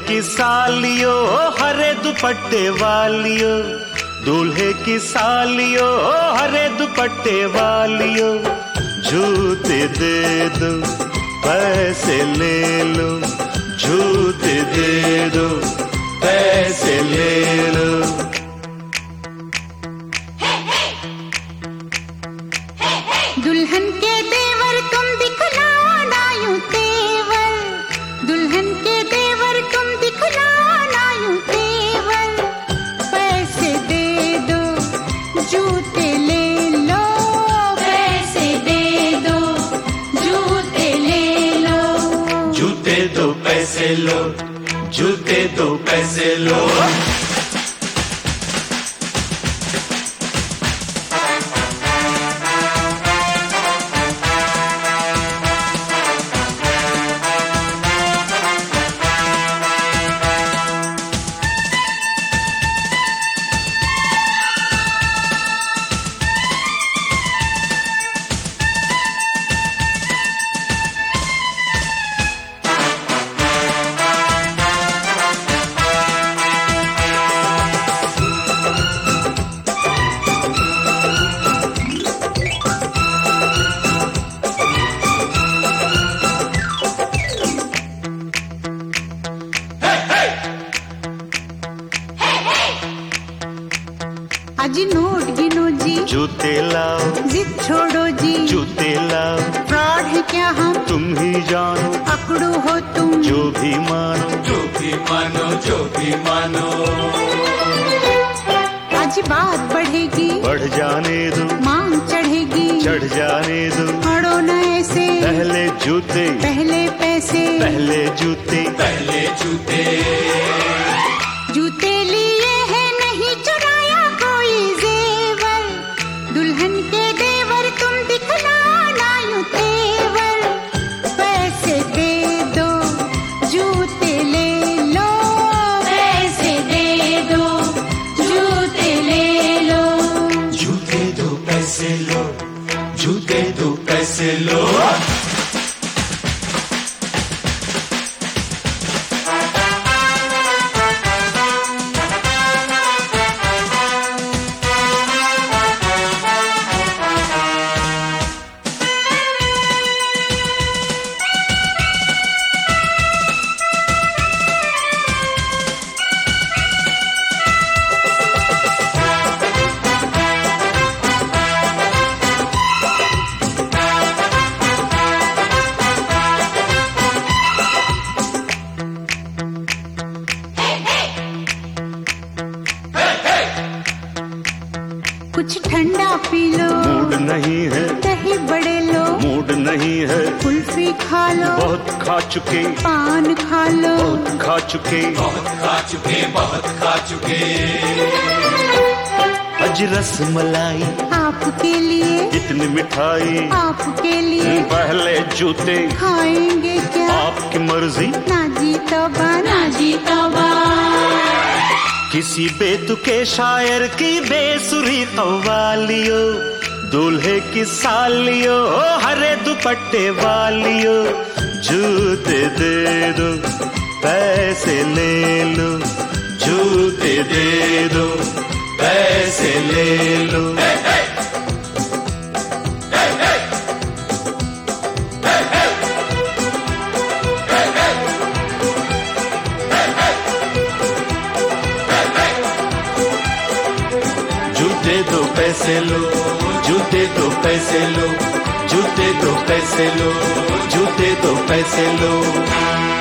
की सालियो हरे दुपट्टे वालियो, दूल्हे की सालियो हरे दुपट्टे वालियो, जूते दे दो पैसे ले लो, जूते दे दो पैसे ले लो। दुल्हन के देवर तुम दिखलाना यूं तेवर, दुल्हन के देवर तुम दिखलाना यूं तेवर, पैसे दे दो जूते ले लो, पैसे दे दो जूते ले लो, जूते दो पैसे लो, जूते दो पैसे लो। अजी नोट गिनो जी, जूते लाओ, जिद छोड़ो जी, जूते लाओ, फ्रॉड है क्या हम तुम ही जानो, पकड़ो हो तुम जो भी मानो, जो भी मानो, जो भी मानो। आज बात बढ़ेगी, बढ़ जाने दो, मांग चढ़ेगी, चढ़ जाने दो, अड़ो न ऐसे, पहले जूते पहले पैसे, पहले जूते, पहले जूते। जूते लिए है नहीं चुराया कोई जेवर, दुल्हन के देवर तुम दिखलाना यूं तेवर, पैसे दे दो जूते ले लो, पैसे दे दो जूते ले लो, जूते दो पैसे लो, जूते दो पैसे लो। कुछ ठंडा पी लो, मूड नहीं है, दही बड़े लो, मूड नहीं है, कुल्फी खा लो, बहुत खा चुके, पान खा लो, बहुत खा चुके, बहुत खा चुके, बहुत खा चुके। अज रस मलाई आपके लिए, इतनी मिठाई आपके लिए, पहले जूते खाएंगे क्या, आपकी मर्जी, ना जी तौबा, ना जी तौबा, किसी बेतुके शायर की बेसुरी कव्वालियो, दूल्हे की सालियो हरे दुपट्टे वालियो, जूते दे दो पैसे ले लो, जूते दे दो पैसे ले लो। जूते दो पैसे लो, जूते दो पैसे लो, जूते दो पैसे लो, जूते दो पैसे लो।